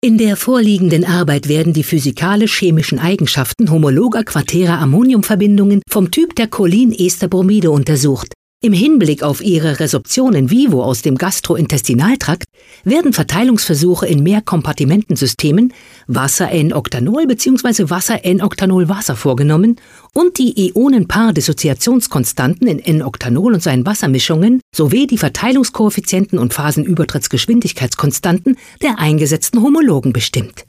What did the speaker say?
In der vorliegenden Arbeit werden die physikalisch-chemischen Eigenschaften homologer quartärer Ammoniumverbindungen vom Typ der Cholin-Ester-Bromide untersucht. Im Hinblick auf ihre Resorption in vivo aus dem Gastrointestinaltrakt werden Verteilungsversuche in Mehrkompartimentensystemen Wasser-N-Octanol bzw. Wasser-N-Octanol-Wasser vorgenommen und die Ionenpaar-Dissoziationskonstanten in N-Octanol und seinen Wassermischungen sowie die Verteilungskoeffizienten und Phasenübertrittsgeschwindigkeitskonstanten der eingesetzten Homologen bestimmt.